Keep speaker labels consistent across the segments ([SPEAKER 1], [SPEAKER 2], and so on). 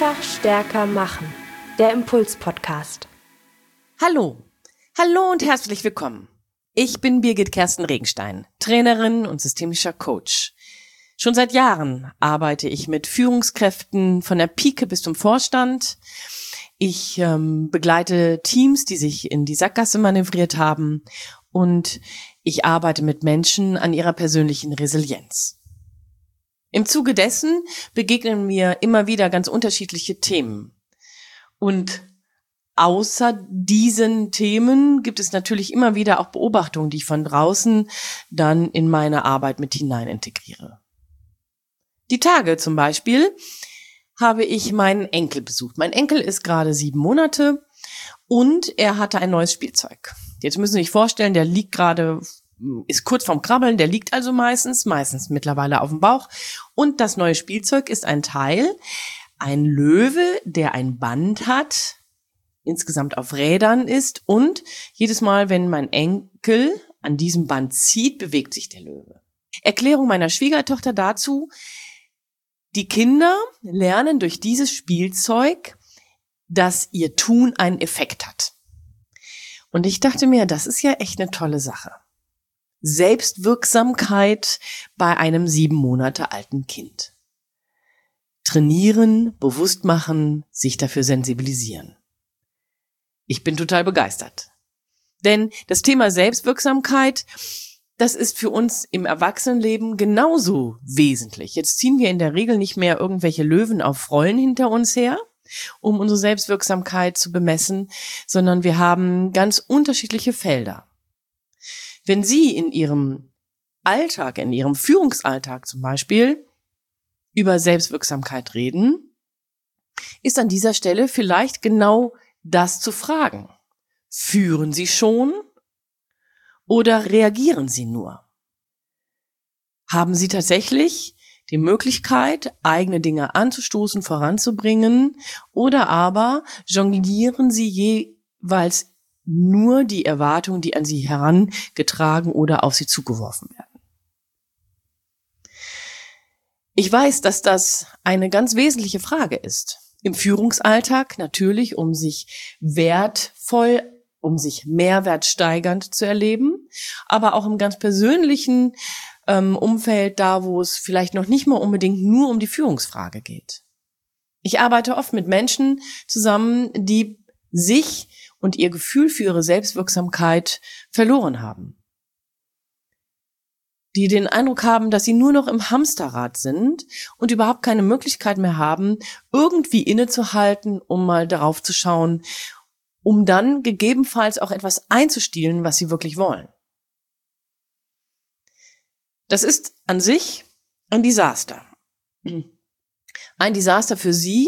[SPEAKER 1] Einfach stärker machen. Der Impuls-Podcast.
[SPEAKER 2] Hallo und herzlich willkommen. Ich bin Birgit Kersten Regenstein, Trainerin und systemischer Coach. Schon seit Jahren arbeite ich mit Führungskräften von der Pike bis zum Vorstand. Ich begleite Teams, die sich in die Sackgasse manövriert haben, und ich arbeite mit Menschen an ihrer persönlichen Resilienz. Im Zuge dessen begegnen mir immer wieder ganz unterschiedliche Themen. Und außer diesen Themen gibt es natürlich immer wieder auch Beobachtungen, die ich von draußen dann in meine Arbeit mit hinein integriere. Die Tage zum Beispiel habe ich meinen Enkel besucht. Mein Enkel ist gerade 7 Monate und er hatte ein neues Spielzeug. Jetzt müssen Sie sich vorstellen, der ist kurz vorm Krabbeln, der liegt also meistens mittlerweile auf dem Bauch. Und das neue Spielzeug ist ein Löwe, der ein Band hat, insgesamt auf Rädern ist, und jedes Mal, wenn mein Enkel an diesem Band zieht, bewegt sich der Löwe. Erklärung meiner Schwiegertochter dazu: Die Kinder lernen durch dieses Spielzeug, dass ihr Tun einen Effekt hat. Und ich dachte mir, das ist ja echt eine tolle Sache. Selbstwirksamkeit bei einem 7 Monate alten Kind. Trainieren, bewusst machen, sich dafür sensibilisieren. Ich bin total begeistert. Denn das Thema Selbstwirksamkeit, das ist für uns im Erwachsenenleben genauso wesentlich. Jetzt ziehen wir in der Regel nicht mehr irgendwelche Löwen auf Rollen hinter uns her, um unsere Selbstwirksamkeit zu bemessen, sondern wir haben ganz unterschiedliche Felder. Wenn Sie in Ihrem Alltag, in Ihrem Führungsalltag zum Beispiel, über Selbstwirksamkeit reden, ist an dieser Stelle vielleicht genau das zu fragen. Führen Sie schon oder reagieren Sie nur? Haben Sie tatsächlich die Möglichkeit, eigene Dinge anzustoßen, voranzubringen, oder aber jonglieren Sie jeweils nur die Erwartungen, die an Sie herangetragen oder auf Sie zugeworfen werden? Ich weiß, dass das eine ganz wesentliche Frage ist. Im Führungsalltag natürlich, um sich mehrwertsteigernd zu erleben, aber auch im ganz persönlichen Umfeld, da wo es vielleicht noch nicht mal unbedingt nur um die Führungsfrage geht. Ich arbeite oft mit Menschen zusammen, die sich und ihr Gefühl für ihre Selbstwirksamkeit verloren haben. Die den Eindruck haben, dass sie nur noch im Hamsterrad sind und überhaupt keine Möglichkeit mehr haben, irgendwie innezuhalten, um mal darauf zu schauen, um dann gegebenenfalls auch etwas einzustiehlen, was sie wirklich wollen. Das ist an sich ein Desaster. Ein Desaster für Sie,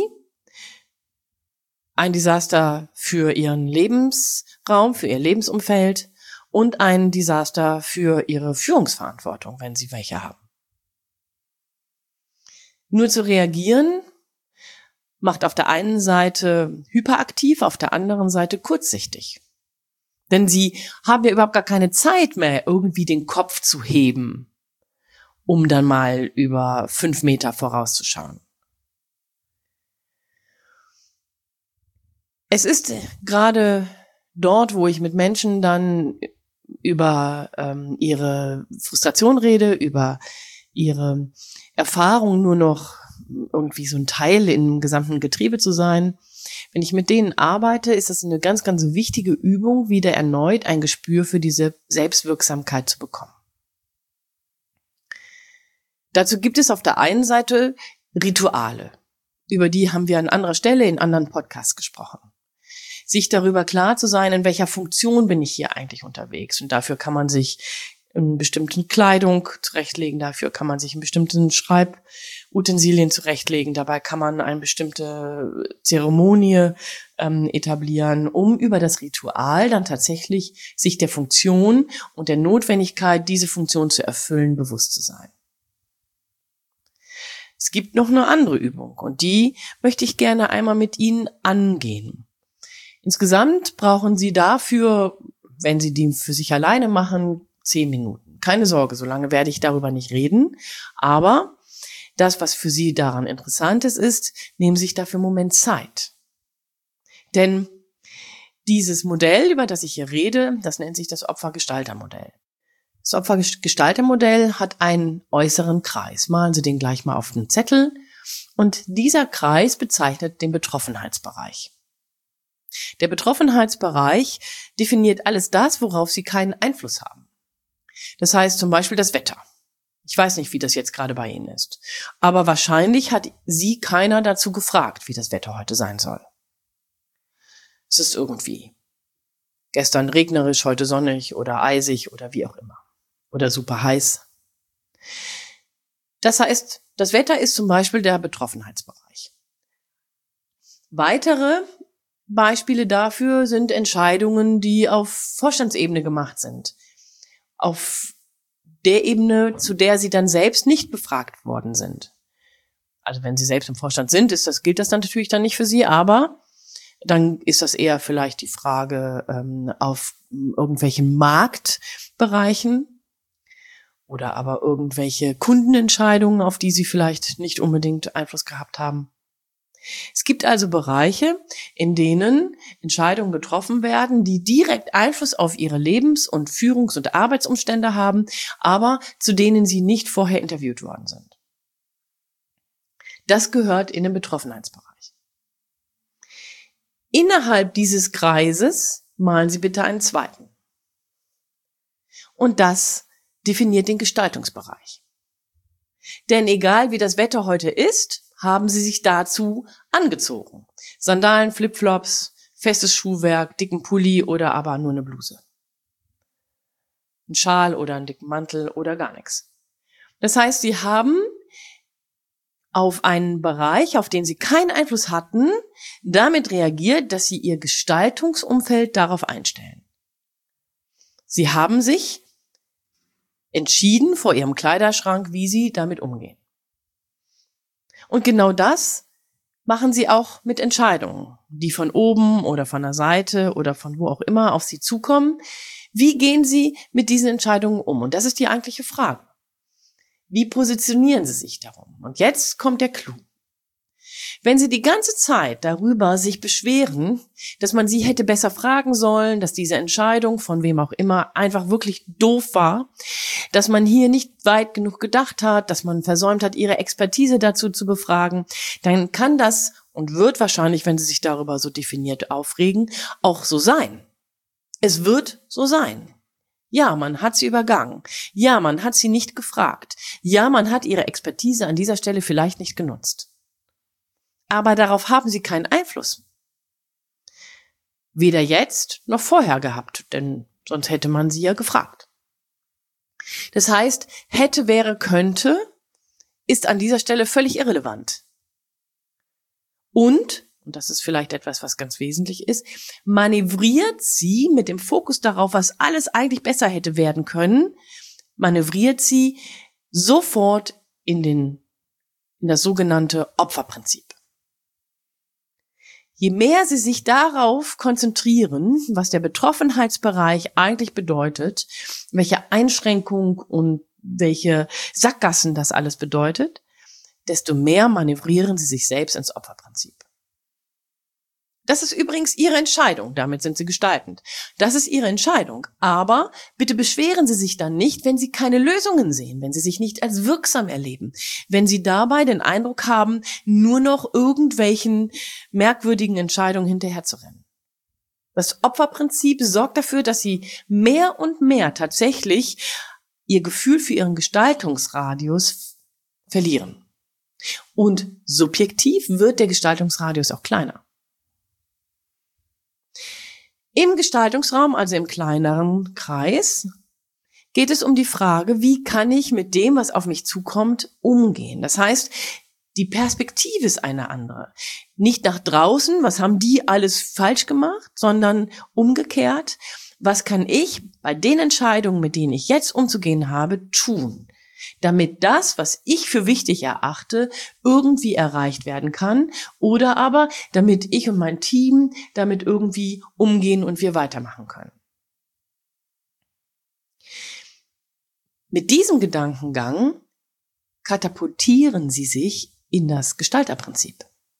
[SPEAKER 2] ein Desaster für Ihren Lebensraum, für Ihr Lebensumfeld und ein Desaster für Ihre Führungsverantwortung, wenn Sie welche haben. Nur zu reagieren macht auf der einen Seite hyperaktiv, auf der anderen Seite kurzsichtig. Denn Sie haben ja überhaupt gar keine Zeit mehr, irgendwie den Kopf zu heben, um dann mal über 5 Meter vorauszuschauen. Es ist gerade dort, wo ich mit Menschen dann über ihre Frustration rede, über ihre Erfahrung, nur noch irgendwie so ein Teil im gesamten Getriebe zu sein. Wenn ich mit denen arbeite, ist das eine ganz, ganz wichtige Übung, wieder erneut ein Gespür für diese Selbstwirksamkeit zu bekommen. Dazu gibt es auf der einen Seite Rituale. Über die haben wir an anderer Stelle in anderen Podcasts gesprochen. Sich darüber klar zu sein, in welcher Funktion bin ich hier eigentlich unterwegs. Und dafür kann man sich in bestimmten Kleidung zurechtlegen, dafür kann man sich in bestimmten Schreibutensilien zurechtlegen, dabei kann man eine bestimmte Zeremonie etablieren, um über das Ritual dann tatsächlich sich der Funktion und der Notwendigkeit, diese Funktion zu erfüllen, bewusst zu sein. Es gibt noch eine andere Übung und die möchte ich gerne einmal mit Ihnen angehen. Insgesamt brauchen Sie dafür, wenn Sie die für sich alleine machen, 10 Minuten. Keine Sorge, so lange werde ich darüber nicht reden, aber Das, was für Sie daran interessant ist, nehmen Sie sich dafür einen Moment Zeit. Denn dieses Modell, über das ich hier rede, das nennt sich das Opfergestaltermodell. Das Opfergestaltermodell hat einen äußeren Kreis. Malen Sie den gleich mal auf den Zettel. Und dieser Kreis bezeichnet den Betroffenheitsbereich. Der Betroffenheitsbereich definiert alles das, worauf Sie keinen Einfluss haben. Das heißt zum Beispiel das Wetter. Ich weiß nicht, wie das jetzt gerade bei Ihnen ist. Aber wahrscheinlich hat Sie keiner dazu gefragt, wie das Wetter heute sein soll. Es ist irgendwie gestern regnerisch, heute sonnig oder eisig oder wie auch immer. Oder super heiß. Das heißt, das Wetter ist zum Beispiel der Betroffenheitsbereich. Weitere Beispiele dafür sind Entscheidungen, die auf Vorstandsebene gemacht sind. Auf der Ebene, zu der Sie dann selbst nicht befragt worden sind. Also wenn Sie selbst im Vorstand sind, gilt das dann natürlich dann nicht für Sie, aber dann ist das eher vielleicht die Frage auf irgendwelchen Marktbereichen oder aber irgendwelche Kundenentscheidungen, auf die Sie vielleicht nicht unbedingt Einfluss gehabt haben. Es gibt also Bereiche, in denen Entscheidungen getroffen werden, die direkt Einfluss auf Ihre Lebens- und Führungs- und Arbeitsumstände haben, aber zu denen Sie nicht vorher interviewt worden sind. Das gehört in den Betroffenheitsbereich. Innerhalb dieses Kreises malen Sie bitte einen zweiten. Und das definiert den Gestaltungsbereich. Denn egal wie das Wetter heute ist, haben Sie sich dazu angezogen. Sandalen, Flipflops, festes Schuhwerk, dicken Pulli oder aber nur eine Bluse. Ein Schal oder einen dicken Mantel oder gar nichts. Das heißt, Sie haben auf einen Bereich, auf den Sie keinen Einfluss hatten, damit reagiert, dass Sie Ihr Gestaltungsumfeld darauf einstellen. Sie haben sich entschieden vor Ihrem Kleiderschrank, wie Sie damit umgehen. Und genau das machen Sie auch mit Entscheidungen, die von oben oder von der Seite oder von wo auch immer auf Sie zukommen. Wie gehen Sie mit diesen Entscheidungen um? Und das ist die eigentliche Frage. Wie positionieren Sie sich darum? Und jetzt kommt der Clou. Wenn Sie die ganze Zeit darüber sich beschweren, dass man Sie hätte besser fragen sollen, dass diese Entscheidung von wem auch immer einfach wirklich doof war, dass man hier nicht weit genug gedacht hat, dass man versäumt hat, Ihre Expertise dazu zu befragen, dann kann das und wird wahrscheinlich, wenn Sie sich darüber so definiert aufregen, auch so sein. Es wird so sein. Ja, man hat sie übergangen. Ja, man hat sie nicht gefragt. Ja, man hat ihre Expertise an dieser Stelle vielleicht nicht genutzt. Aber darauf haben sie keinen Einfluss. Weder jetzt noch vorher gehabt, denn sonst hätte man sie ja gefragt. Das heißt, hätte, wäre, könnte ist an dieser Stelle völlig irrelevant. Und das ist vielleicht etwas, was ganz wesentlich ist, manövriert sie mit dem Fokus darauf, was alles eigentlich besser hätte werden können, manövriert sie sofort in das sogenannte Opferprinzip. Je mehr Sie sich darauf konzentrieren, was der Betroffenheitsbereich eigentlich bedeutet, welche Einschränkung und welche Sackgassen das alles bedeutet, desto mehr manövrieren Sie sich selbst ins Opferprinzip. Das ist übrigens Ihre Entscheidung, damit sind Sie gestaltend. Das ist Ihre Entscheidung. Aber bitte beschweren Sie sich dann nicht, wenn Sie keine Lösungen sehen, wenn Sie sich nicht als wirksam erleben, wenn Sie dabei den Eindruck haben, nur noch irgendwelchen merkwürdigen Entscheidungen hinterherzurennen. Das Opferprinzip sorgt dafür, dass Sie mehr und mehr tatsächlich Ihr Gefühl für Ihren Gestaltungsradius verlieren. Und subjektiv wird der Gestaltungsradius auch kleiner. Im Gestaltungsraum, also im kleineren Kreis, geht es um die Frage, wie kann ich mit dem, was auf mich zukommt, umgehen? Das heißt, die Perspektive ist eine andere. Nicht nach draußen, was haben die alles falsch gemacht, sondern umgekehrt, was kann ich bei den Entscheidungen, mit denen ich jetzt umzugehen habe, tun, damit das, was ich für wichtig erachte, irgendwie erreicht werden kann oder aber damit ich und mein Team damit irgendwie umgehen und wir weitermachen können. Mit diesem Gedankengang katapultieren Sie sich in das Gestalterprinzip.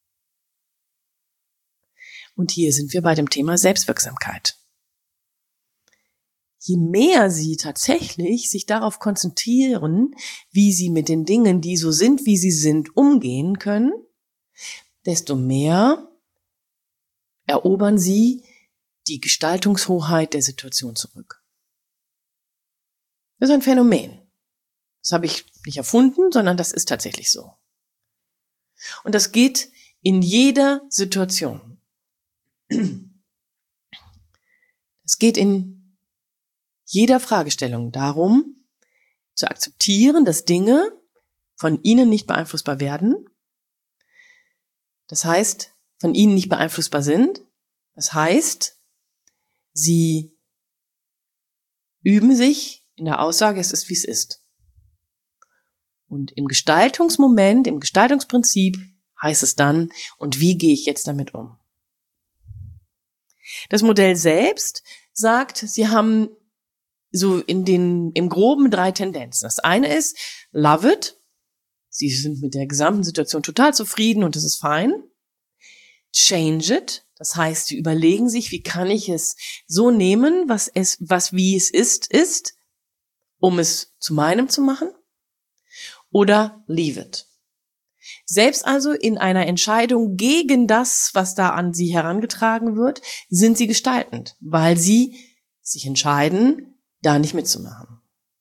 [SPEAKER 2] Und hier sind wir bei dem Thema Selbstwirksamkeit. Je mehr Sie tatsächlich sich darauf konzentrieren, wie Sie mit den Dingen, die so sind, wie sie sind, umgehen können, desto mehr erobern Sie die Gestaltungshoheit der Situation zurück. Das ist ein Phänomen. Das habe ich nicht erfunden, sondern das ist tatsächlich so. Und das geht in jeder Situation. Es geht in jeder Fragestellung darum, zu akzeptieren, dass Dinge von Ihnen nicht beeinflussbar werden. Das heißt, von Ihnen nicht beeinflussbar sind. Das heißt, Sie üben sich in der Aussage, es ist, wie es ist. Und im Gestaltungsmoment, im Gestaltungsprinzip heißt es dann, und wie gehe ich jetzt damit um? Das Modell selbst sagt, Sie haben so im Groben 3 Tendenzen. Das eine ist, love it. Sie sind mit der gesamten Situation total zufrieden und das ist fein. Change it. Das heißt, Sie überlegen sich, wie kann ich es so nehmen, wie es ist, um es zu meinem zu machen. Oder leave it. Selbst also in einer Entscheidung gegen das, was da an Sie herangetragen wird, sind Sie gestaltend, weil Sie sich entscheiden, da nicht mitzumachen.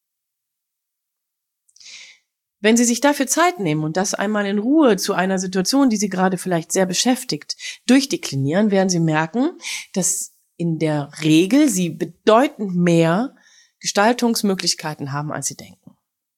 [SPEAKER 2] Wenn Sie sich dafür Zeit nehmen und das einmal in Ruhe zu einer Situation, die Sie gerade vielleicht sehr beschäftigt, durchdeklinieren, werden Sie merken, dass in der Regel Sie bedeutend mehr Gestaltungsmöglichkeiten haben, als Sie denken.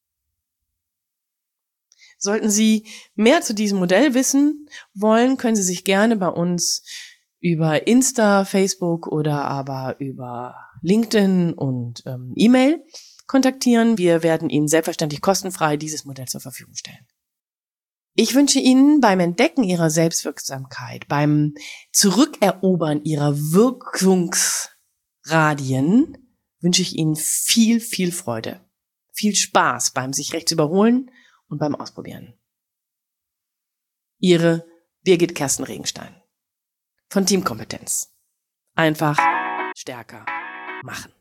[SPEAKER 2] Sollten Sie mehr zu diesem Modell wissen wollen, können Sie sich gerne bei uns über Insta, Facebook oder aber über LinkedIn und E-Mail kontaktieren. Wir werden Ihnen selbstverständlich kostenfrei dieses Modell zur Verfügung stellen. Ich wünsche Ihnen beim Entdecken Ihrer Selbstwirksamkeit, beim Zurückerobern Ihrer Wirkungsradien, wünsche ich Ihnen viel, viel Freude, viel Spaß beim sich rechts überholen und beim Ausprobieren. Ihre Birgit Kersten Regenstein von Teamkompetenz. Einfach stärker machen.